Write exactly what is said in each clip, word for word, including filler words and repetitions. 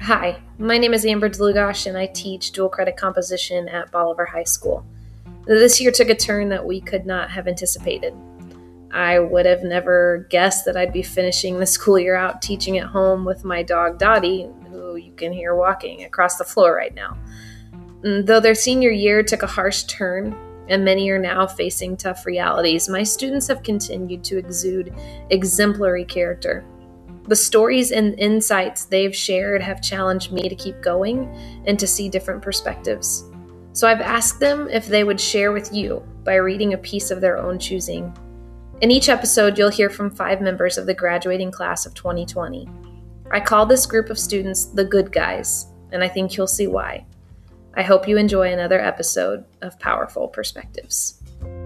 Hi, my name is Amber Dlugosh, and I teach dual credit composition at Bolivar High School. This year took a turn that we could not have anticipated. I would have never guessed that I'd be finishing the school year out teaching at home with my dog Dottie, who you can hear walking across the floor right now. Though their senior year took a harsh turn, and many are now facing tough realities, my students have continued to exude exemplary character. The stories and insights they've shared have challenged me to keep going and to see different perspectives. So I've asked them if they would share with you by reading a piece of their own choosing. In each episode, you'll hear from five members of the graduating class of twenty twenty. I call this group of students the good guys, and I think you'll see why. I hope you enjoy another episode of Powerful Perspectives.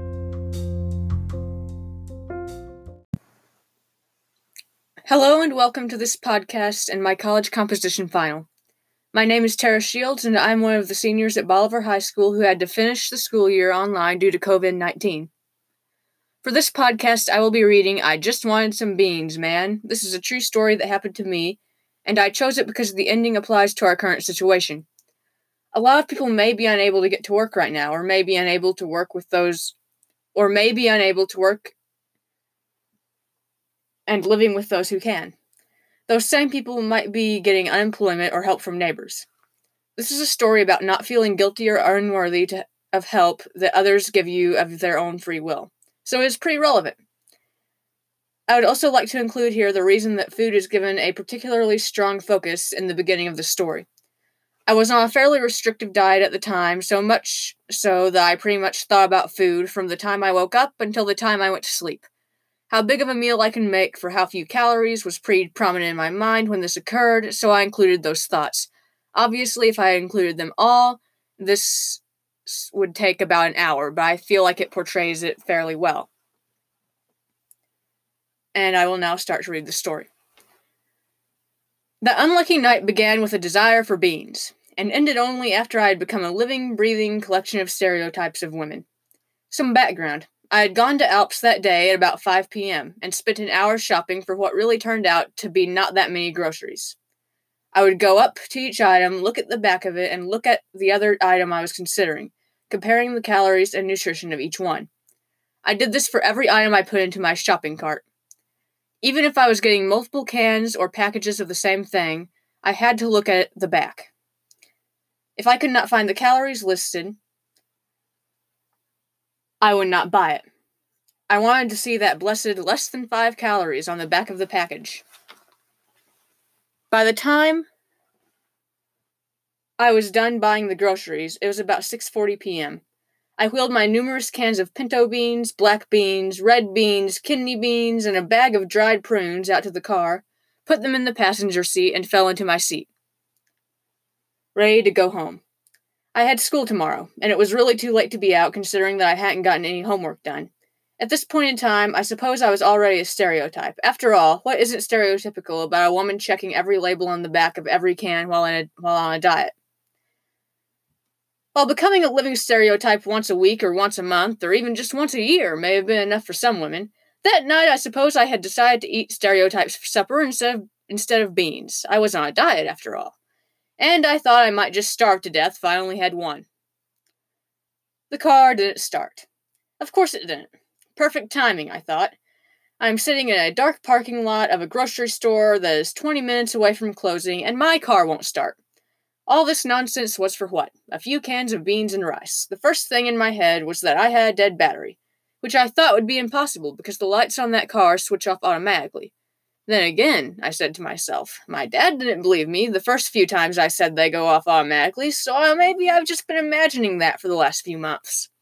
Hello and welcome to this podcast and my college composition final. My name is Tara Shields and I'm one of the seniors at Bolivar High School who had to finish the school year online due to covid nineteen. For this podcast, I will be reading I Just Wanted Some Beans, Man. This is a true story that happened to me, and I chose it because the ending applies to our current situation. A lot of people may be unable to get to work right now, or may be unable to work with those, or may be unable to work and living with those who can. Those same people might be getting unemployment or help from neighbors. This is a story about not feeling guilty or unworthy to, of help that others give you of their own free will. So it's pretty relevant. I would also like to include here the reason that food is given a particularly strong focus in the beginning of the story. I was on a fairly restrictive diet at the time, so much so that I pretty much thought about food from the time I woke up until the time I went to sleep. How big of a meal I can make for how few calories was pretty prominent in my mind when this occurred, so I included those thoughts. Obviously, if I included them all, this would take about an hour, but I feel like it portrays it fairly well. And I will now start to read the story. That unlucky night began with a desire for beans, and ended only after I had become a living, breathing collection of stereotypes of women. Some background. I had gone to Alps that day at about five p.m. and spent an hour shopping for what really turned out to be not that many groceries. I would go up to each item, look at the back of it, and look at the other item I was considering, comparing the calories and nutrition of each one. I did this for every item I put into my shopping cart. Even if I was getting multiple cans or packages of the same thing, I had to look at the back. If I could not find the calories listed, I would not buy it. I wanted to see that blessed less than five calories on the back of the package. By the time I was done buying the groceries, it was about six forty p.m. I wheeled my numerous cans of pinto beans, black beans, red beans, kidney beans, and a bag of dried prunes out to the car, put them in the passenger seat, and fell into my seat, ready to go home. I had school tomorrow, and it was really too late to be out considering that I hadn't gotten any homework done. At this point in time, I suppose I was already a stereotype. After all, what isn't stereotypical about a woman checking every label on the back of every can while, in a, while on a diet? While becoming a living stereotype once a week or once a month or even just once a year may have been enough for some women, that night I suppose I had decided to eat stereotypes for supper instead of, instead of beans. I was on a diet, after all. And I thought I might just starve to death if I only had one. The car didn't start. Of course it didn't. Perfect timing, I thought. I'm sitting in a dark parking lot of a grocery store that is twenty minutes away from closing, and my car won't start. All this nonsense was for what? A few cans of beans and rice. The first thing in my head was that I had a dead battery, which I thought would be impossible because the lights on that car switch off automatically. Then again, I said to myself, my dad didn't believe me the first few times I said they go off automatically, so maybe I've just been imagining that for the last few months.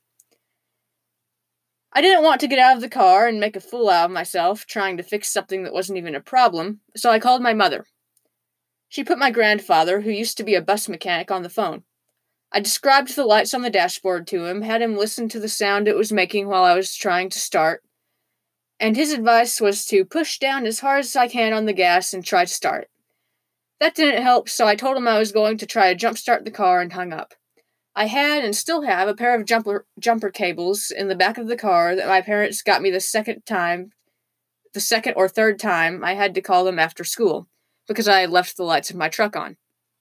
I didn't want to get out of the car and make a fool out of myself trying to fix something that wasn't even a problem, so I called my mother. She put my grandfather, who used to be a bus mechanic, on the phone. I described the lights on the dashboard to him, had him listen to the sound it was making while I was trying to start, and his advice was to push down as hard as I can on the gas and try to start it. That didn't help, so I told him I was going to try to jumpstart the car and hung up. I had and still have a pair of jumper jumper cables in the back of the car that my parents got me the second time, the second or third time I had to call them after school, because I had left the lights of my truck on.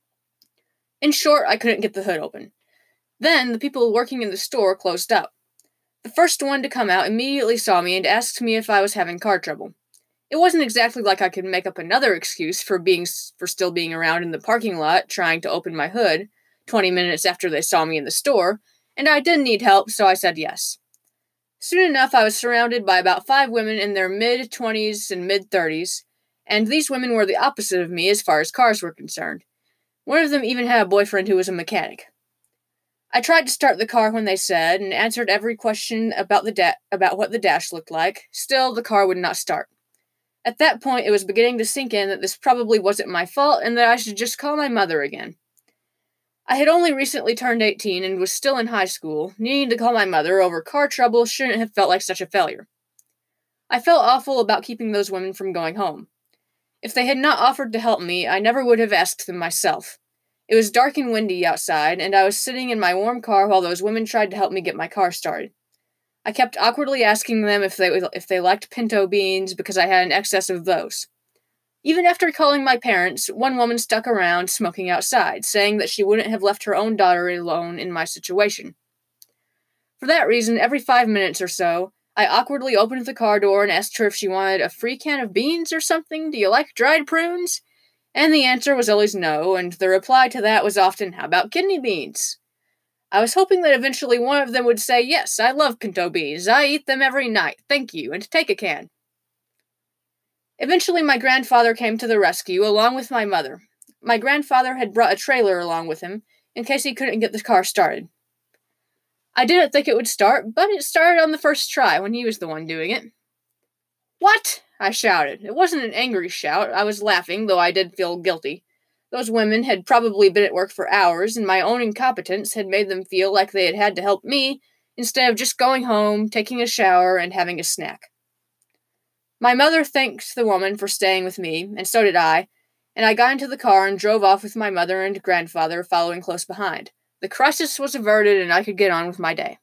In short, I couldn't get the hood open. Then, the people working in the store closed up. The first one to come out immediately saw me and asked me if I was having car trouble. It wasn't exactly like I could make up another excuse for being for still being around in the parking lot trying to open my hood twenty minutes after they saw me in the store, and I did need help, so I said yes. Soon enough, I was surrounded by about five women in their mid-twenties and mid-thirties, and these women were the opposite of me as far as cars were concerned. One of them even had a boyfriend who was a mechanic. I tried to start the car when they said, and answered every question about the da- about what the dash looked like. Still, the car would not start. At that point, it was beginning to sink in that this probably wasn't my fault, and that I should just call my mother again. I had only recently turned eighteen and was still in high school. Needing to call my mother over car trouble shouldn't have felt like such a failure. I felt awful about keeping those women from going home. If they had not offered to help me, I never would have asked them myself. It was dark and windy outside, and I was sitting in my warm car while those women tried to help me get my car started. I kept awkwardly asking them if they if they liked pinto beans because I had an excess of those. Even after calling my parents, one woman stuck around smoking outside, saying that she wouldn't have left her own daughter alone in my situation. For that reason, every five minutes or so, I awkwardly opened the car door and asked her if she wanted a free can of beans or something. Do you like dried prunes? And the answer was always no, and the reply to that was often, how about kidney beans? I was hoping that eventually one of them would say, yes, I love pinto beans. I eat them every night. Thank you, and take a can. Eventually, my grandfather came to the rescue, along with my mother. My grandfather had brought a trailer along with him, in case he couldn't get the car started. I didn't think it would start, but it started on the first try when he was the one doing it. What? I shouted. It wasn't an angry shout. I was laughing, though I did feel guilty. Those women had probably been at work for hours, and my own incompetence had made them feel like they had had to help me, instead of just going home, taking a shower, and having a snack. My mother thanked the woman for staying with me, and so did I, and I got into the car and drove off with my mother and grandfather following close behind. The crisis was averted, and I could get on with my day.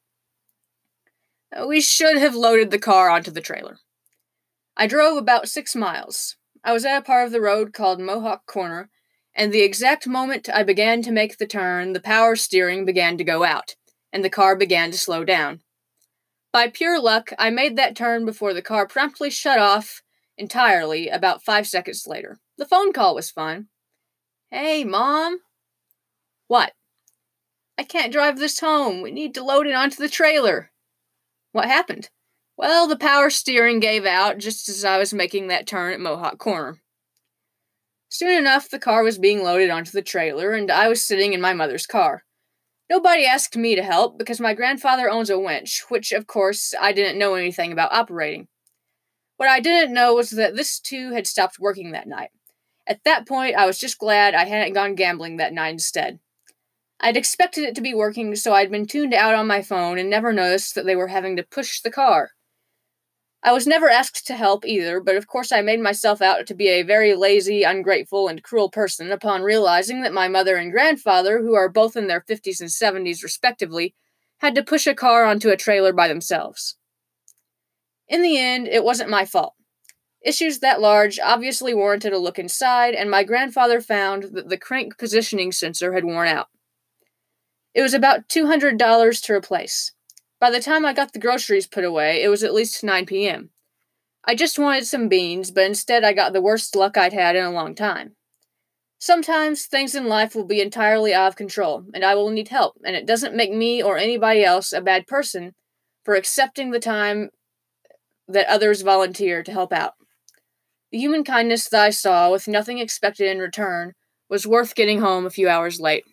We should have loaded the car onto the trailer. I drove about six miles. I was at a part of the road called Mohawk Corner, and the exact moment I began to make the turn, the power steering began to go out, and the car began to slow down. By pure luck, I made that turn before the car promptly shut off entirely about five seconds later. The phone call was fine. Hey, Mom? What? I can't drive this home. We need to load it onto the trailer. What happened? Well, the power steering gave out just as I was making that turn at Mohawk Corner. Soon enough, the car was being loaded onto the trailer, and I was sitting in my mother's car. Nobody asked me to help because my grandfather owns a winch, which, of course, I didn't know anything about operating. What I didn't know was that this, too, had stopped working that night. At that point, I was just glad I hadn't gone gambling that night instead. I'd expected it to be working, so I'd been tuned out on my phone and never noticed that they were having to push the car. I was never asked to help either, but of course I made myself out to be a very lazy, ungrateful, and cruel person upon realizing that my mother and grandfather, who are both in their fifties and seventies respectively, had to push a car onto a trailer by themselves. In the end, it wasn't my fault. Issues that large obviously warranted a look inside, and my grandfather found that the crank positioning sensor had worn out. It was about two hundred dollars to replace. By the time I got the groceries put away, it was at least nine p.m. I just wanted some beans, but instead I got the worst luck I'd had in a long time. Sometimes things in life will be entirely out of control, and I will need help, and it doesn't make me or anybody else a bad person for accepting the time that others volunteer to help out. The human kindness that I saw, with nothing expected in return, was worth getting home a few hours late.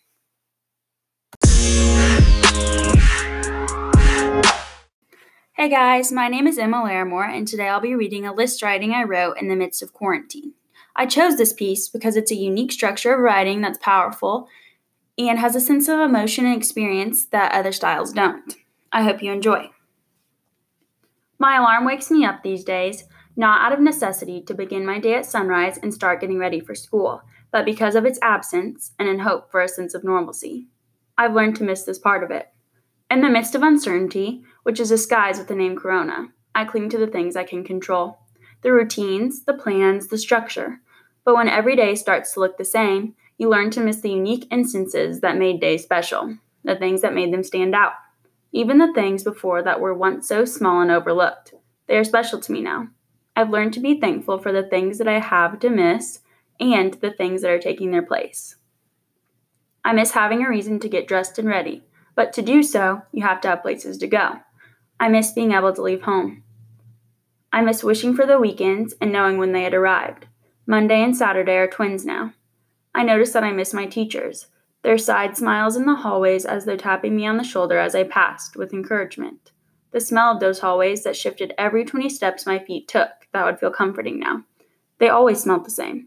Hey guys, my name is Emma Larimore, and today I'll be reading a list writing I wrote in the midst of quarantine. I chose this piece because it's a unique structure of writing that's powerful and has a sense of emotion and experience that other styles don't. I hope you enjoy. My alarm wakes me up these days, not out of necessity to begin my day at sunrise and start getting ready for school, but because of its absence and in hope for a sense of normalcy. I've learned to miss this part of it. In the midst of uncertainty, which is disguised with the name Corona, I cling to the things I can control. The routines, the plans, the structure. But when every day starts to look the same, You learn to miss the unique instances that made days special, the things that made them stand out. Even the things before that were once so small and overlooked. They are special to me now. I've learned to be thankful for the things that I have to miss and the things that are taking their place. I miss having a reason to get dressed and ready, but to do so, you have to have places to go. I miss being able to leave home. I miss wishing for the weekends and knowing when they had arrived. Monday and Saturday are twins now. I notice that I miss my teachers, their side smiles in the hallways as though tapping me on the shoulder as I passed with encouragement. The smell of those hallways that shifted every twenty steps my feet took that would feel comforting now. They always smelled the same.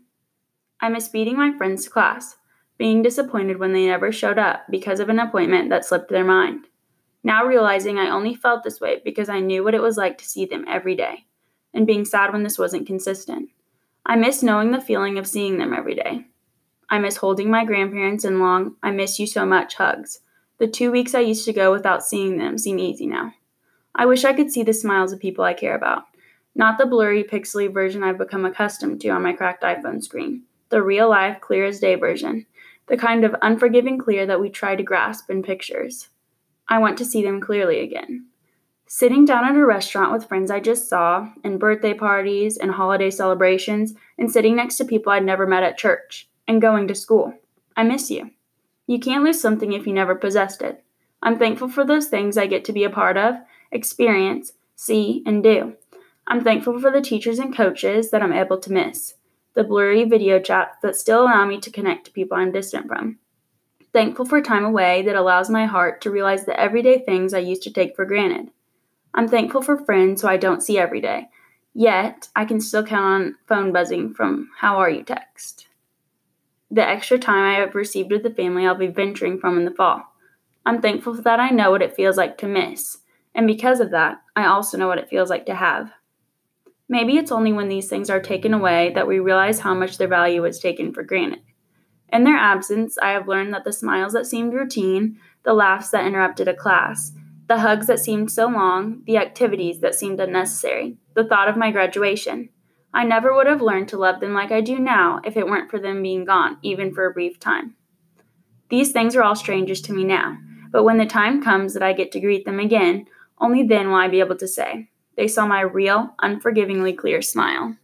I miss beating my friends to class, being disappointed when they never showed up because of an appointment that slipped their mind. Now realizing I only felt this way because I knew what it was like to see them every day, and being sad when this wasn't consistent. I miss knowing the feeling of seeing them every day. I miss holding my grandparents in long, I miss you so much hugs. The two weeks I used to go without seeing them seem easy now. I wish I could see the smiles of people I care about, not the blurry, pixely version I've become accustomed to on my cracked iPhone screen, the real-life, clear-as-day version, the kind of unforgiving clear that we try to grasp in pictures. I want to see them clearly again. Sitting down at a restaurant with friends I just saw, and birthday parties and holiday celebrations, and sitting next to people I'd never met at church, and going to school. I miss you. You can't lose something if you never possessed it. I'm thankful for those things I get to be a part of, experience, see, and do. I'm thankful for the teachers and coaches that I'm able to miss, the blurry video chats that still allow me to connect to people I'm distant from. Thankful for time away that allows my heart to realize the everyday things I used to take for granted. I'm thankful for friends who I don't see every day, yet I can still count on phone buzzing from "How are you" text. The extra time I have received with the family I'll be venturing from in the fall. I'm thankful that I know what it feels like to miss, and because of that, I also know what it feels like to have. Maybe it's only when these things are taken away that we realize how much their value is taken for granted. In their absence, I have learned that the smiles that seemed routine, the laughs that interrupted a class, the hugs that seemed so long, the activities that seemed unnecessary, the thought of my graduation. I never would have learned to love them like I do now if it weren't for them being gone, even for a brief time. These things are all strangers to me now, but when the time comes that I get to greet them again, only then will I be able to say, they saw my real, unforgivingly clear smile.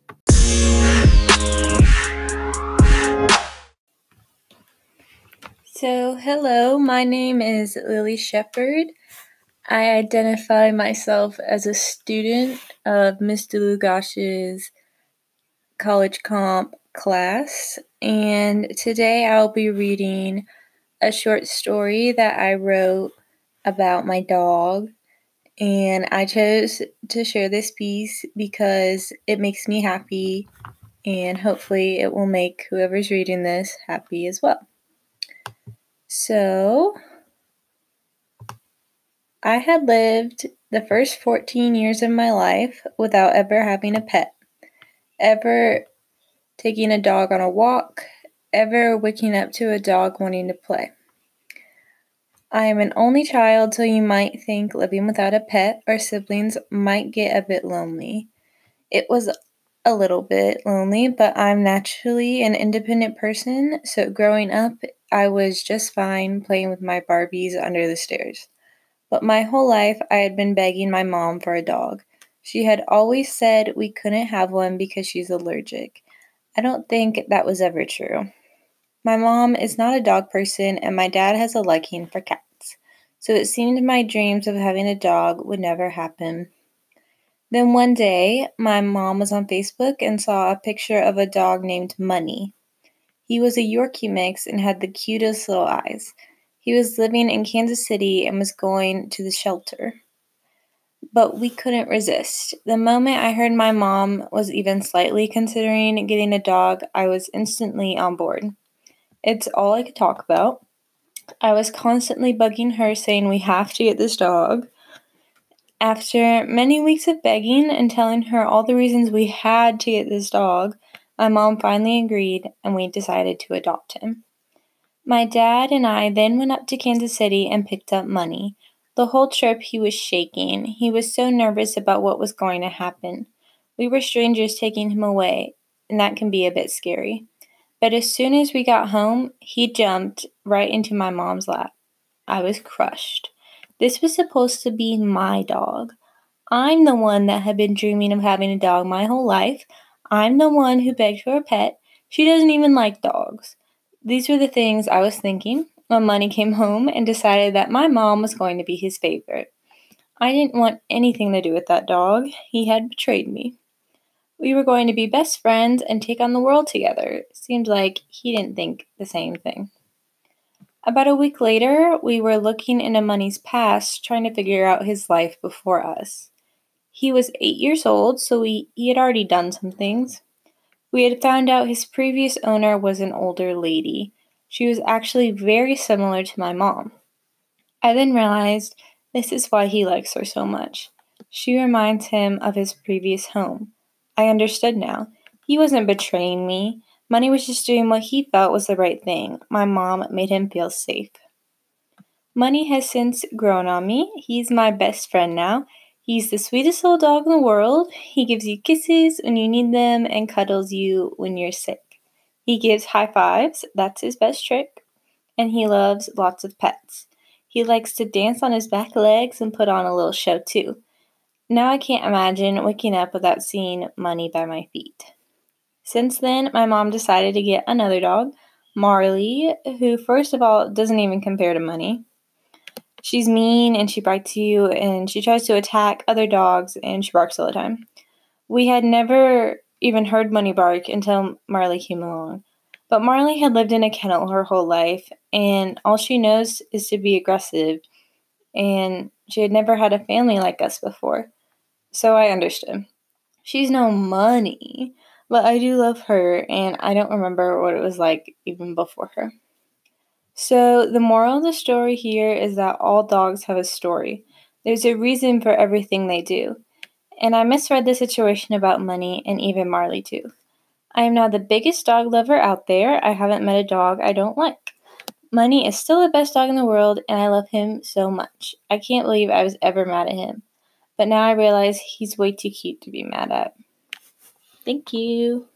So, hello, my name is Lily Shepard. I identify myself as a student of Mister Lugash's college comp class, and today I'll be reading a short story that I wrote about my dog, and I chose to share this piece because it makes me happy, and hopefully it will make whoever's reading this happy as well. So, I had lived the first fourteen years of my life without ever having a pet, ever taking a dog on a walk, ever waking up to a dog wanting to play. I am an only child, so you might think living without a pet or siblings might get a bit lonely. It was a little bit lonely, but I'm naturally an independent person, so growing up, I was just fine playing with my Barbies under the stairs. But my whole life, I had been begging my mom for a dog. She had always said we couldn't have one because she's allergic. I don't think that was ever true. My mom is not a dog person, and my dad has a liking for cats, so it seemed my dreams of having a dog would never happen. Then one day, my mom was on Facebook and saw a picture of a dog named Money. He was a Yorkie mix and had the cutest little eyes. He was living in Kansas City and was going to the shelter. But we couldn't resist. The moment I heard my mom was even slightly considering getting a dog, I was instantly on board. It's all I could talk about. I was constantly bugging her saying we have to get this dog. After many weeks of begging and telling her all the reasons we had to get this dog, my mom finally agreed and we decided to adopt him. My dad and I then went up to Kansas City and picked up Money. The whole trip he was shaking. He was so nervous about what was going to happen. We were strangers taking him away, and that can be a bit scary. But as soon as we got home, he jumped right into my mom's lap. I was crushed. This was supposed to be my dog. I'm the one that had been dreaming of having a dog my whole life. I'm the one who begged for a pet. She doesn't even like dogs. These were the things I was thinking when Money came home and decided that my mom was going to be his favorite. I didn't want anything to do with that dog. He had betrayed me. We were going to be best friends and take on the world together. Seemed like he didn't think the same thing. About a week later, we were looking into Money's past, trying to figure out his life before us. He was eight years old, so we, he had already done some things. We had found out his previous owner was an older lady. She was actually very similar to my mom. I then realized this is why he likes her so much. She reminds him of his previous home. I understood now. He wasn't betraying me. Money was just doing what he felt was the right thing. My mom made him feel safe. Money has since grown on me. He's my best friend now. He's the sweetest little dog in the world. He gives you kisses when you need them and cuddles you when you're sick. He gives high fives. That's his best trick. And he loves lots of pets. He likes to dance on his back legs and put on a little show too. Now I can't imagine waking up without seeing Money by my feet. Since then, my mom decided to get another dog, Marley, who first of all doesn't even compare to Money. She's mean and she bites you and she tries to attack other dogs and she barks all the time. We had never even heard Money bark until Marley came along. But Marley had lived in a kennel her whole life and all she knows is to be aggressive, and she had never had a family like us before. So I understood. She's no Money, but I do love her and I don't remember what it was like even before her. So, the moral of the story here is that all dogs have a story. There's a reason for everything they do. And I misread the situation about Money and even Marley too. I am now the biggest dog lover out there. I haven't met a dog I don't like. Money is still the best dog in the world and I love him so much. I can't believe I was ever mad at him. But now I realize he's way too cute to be mad at. Thank you.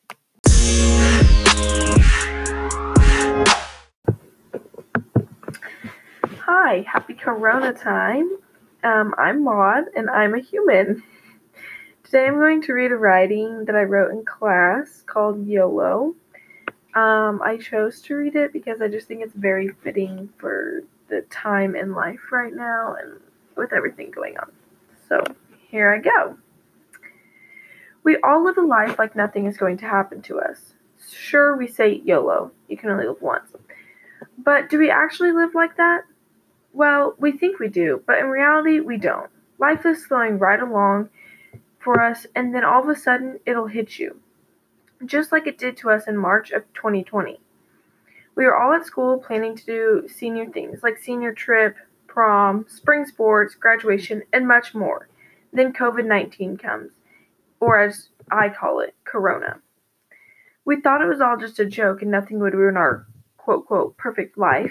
Hi, happy Corona time. Um, I'm Maud, and I'm a human. Today I'm going to read a writing that I wrote in class called YOLO. Um, I chose to read it because I just think it's very fitting for the time in life right now and with everything going on. So, here I go. We all live a life like nothing is going to happen to us. Sure, we say YOLO, you can only live once. But do we actually live like that? Well, we think we do, but in reality, we don't. Life is flowing right along for us, and then all of a sudden, it'll hit you. Just like it did to us in March of twenty twenty. We were all at school planning to do senior things, like senior trip, prom, spring sports, graduation, and much more. Then covid nineteen comes, or as I call it, Corona. We thought it was all just a joke and nothing would ruin our quote-quote perfect life.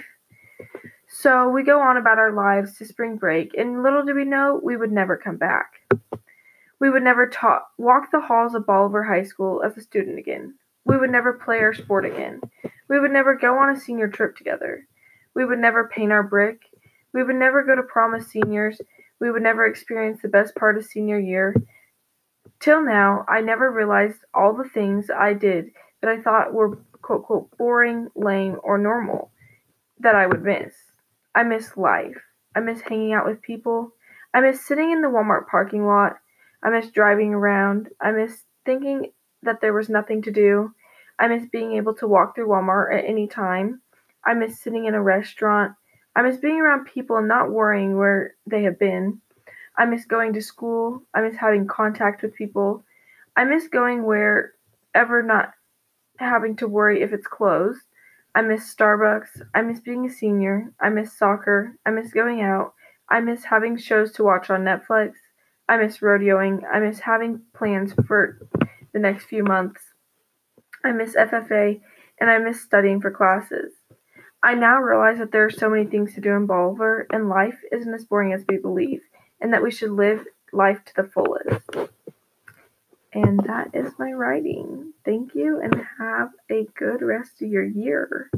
So we go on about our lives to spring break, and little did we know we would never come back. We would never ta- walk the halls of Bolivar High School as a student again. We would never play our sport again. We would never go on a senior trip together. We would never paint our brick. We would never go to prom as seniors. We would never experience the best part of senior year. Till now, I never realized all the things I did that I thought were quote-quote boring, lame, or normal that I would miss. I miss life. I miss hanging out with people. I miss sitting in the Walmart parking lot. I miss driving around. I miss thinking that there was nothing to do. I miss being able to walk through Walmart at any time. I miss sitting in a restaurant. I miss being around people and not worrying where they have been. I miss going to school. I miss having contact with people. I miss going wherever, not having to worry if it's closed. I miss Starbucks. I miss being a senior. I miss soccer. I miss going out. I miss having shows to watch on Netflix. I miss rodeoing. I miss having plans for the next few months. I miss F F A, and I miss studying for classes. I now realize that there are so many things to do in Bolivar, and life isn't as boring as we believe, and that we should live life to the fullest. And that is my writing. Thank you and have a good rest of your year.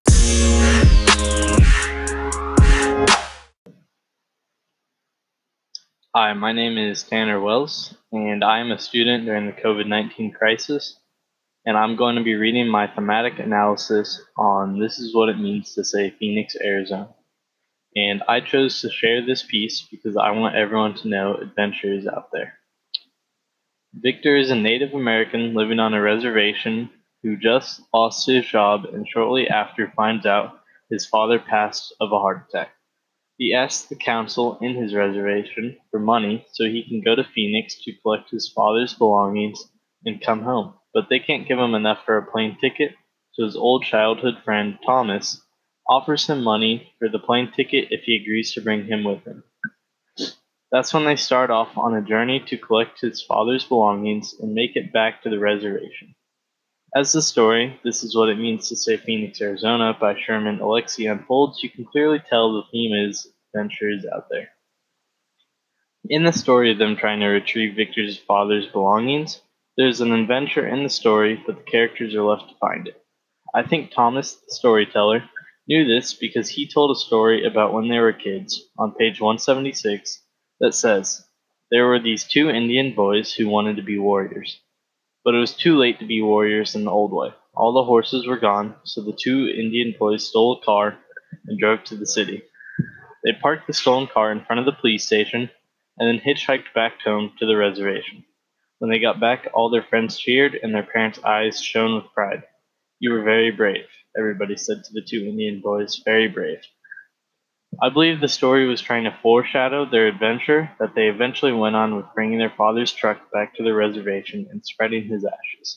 Hi, my name is Tanner Wells, and I am a student during the COVID nineteen crisis, and I'm going to be reading my thematic analysis on This Is What It Means to Say Phoenix, Arizona. And I chose to share this piece because I want everyone to know adventure is out there. Victor is a Native American living on a reservation who just lost his job and shortly after finds out his father passed of a heart attack. He asks the council in his reservation for money so he can go to Phoenix to collect his father's belongings and come home, but they can't give him enough for a plane ticket, so his old childhood friend Thomas offers him money for the plane ticket if he agrees to bring him with him. That's when they start off on a journey to collect his father's belongings and make it back to the reservation. As the story, This Is What It Means to Say Phoenix, Arizona by Sherman Alexie unfolds, you can clearly tell the theme is adventure is out there. In the story of them trying to retrieve Victor's father's belongings, there's an adventure in the story, but the characters are left to find it. I think Thomas, the storyteller, knew this because he told a story about when they were kids, on page one seventy-six, that says, there were these two Indian boys who wanted to be warriors. But it was too late to be warriors in the old way. All the horses were gone, so the two Indian boys stole a car and drove to the city. They parked the stolen car in front of the police station and then hitchhiked back home to the reservation. When they got back, all their friends cheered and their parents' eyes shone with pride. You were very brave, everybody said to the two Indian boys, very brave. I believe the story was trying to foreshadow their adventure that they eventually went on with bringing their father's truck back to the reservation and spreading his ashes.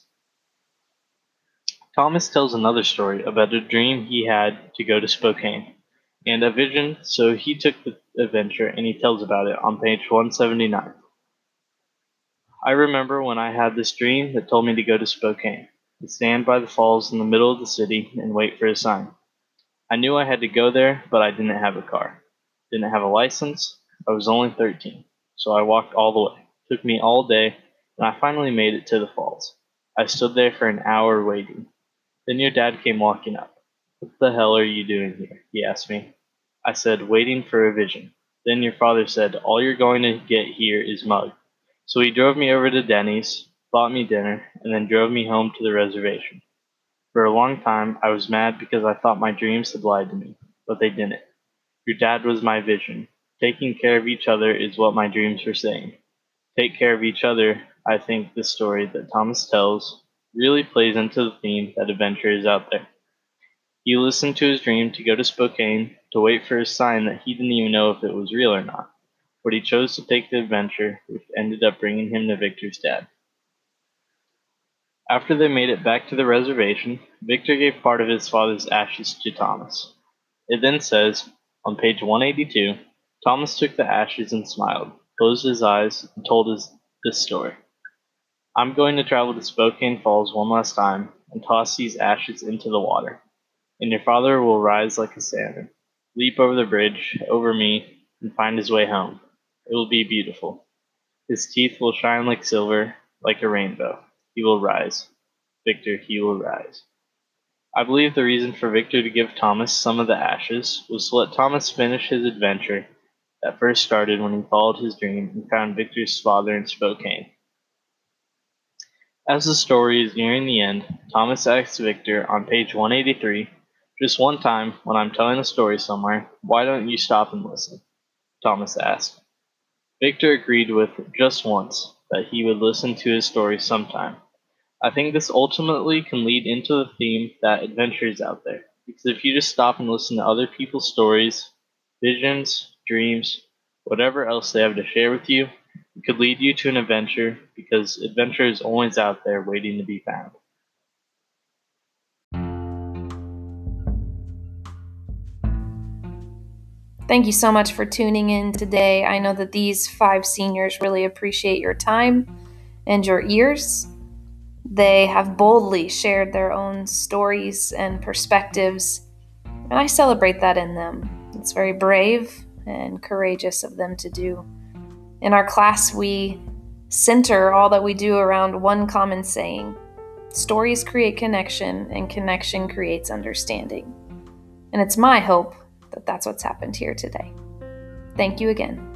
Thomas tells another story about a dream he had to go to Spokane, and a vision, so he took the adventure and he tells about it on page one seventy-nine. I remember when I had this dream that told me to go to Spokane, to stand by the falls in the middle of the city and wait for a sign. I knew I had to go there, but I didn't have a car. Didn't have a license. I was only thirteen, so I walked all the way. It took me all day, and I finally made it to the falls. I stood there for an hour waiting. Then your dad came walking up. What the hell are you doing here? He asked me. I said, waiting for a vision. Then your father said, all you're going to get here is mud. So he drove me over to Denny's, bought me dinner, and then drove me home to the reservation. For a long time, I was mad because I thought my dreams had lied to me, but they didn't. Your dad was my vision. Taking care of each other is what my dreams were saying. Take care of each other. I think this story that Thomas tells really plays into the theme that adventure is out there. He listened to his dream to go to Spokane to wait for a sign that he didn't even know if it was real or not, but he chose to take the adventure, which ended up bringing him to Victor's dad. After they made it back to the reservation, Victor gave part of his father's ashes to Thomas. It then says, on page one eighty-two, Thomas took the ashes and smiled, closed his eyes, and told us this story. I'm going to travel to Spokane Falls one last time and toss these ashes into the water, and your father will rise like a salmon, leap over the bridge, over me, and find his way home. It will be beautiful. His teeth will shine like silver, like a rainbow. He will rise. Victor, he will rise. I believe the reason for Victor to give Thomas some of the ashes was to let Thomas finish his adventure that first started when he followed his dream and found Victor's father in Spokane. As the story is nearing the end, Thomas asks Victor on page one eighty-three, just one time when I'm telling a story somewhere, why don't you stop and listen? Thomas asked. Victor agreed with just once that he would listen to his story sometime. I think this ultimately can lead into the theme that adventure is out there. Because if you just stop and listen to other people's stories, visions, dreams, whatever else they have to share with you, it could lead you to an adventure because adventure is always out there waiting to be found. Thank you so much for tuning in today. I know that these five seniors really appreciate your time and your ears. They have boldly shared their own stories and perspectives, and I celebrate that in them. It's very brave and courageous of them to do. In our class, we center all that we do around one common saying: stories create connection, and connection creates understanding. And it's my hope that that's what's happened here today. Thank you again.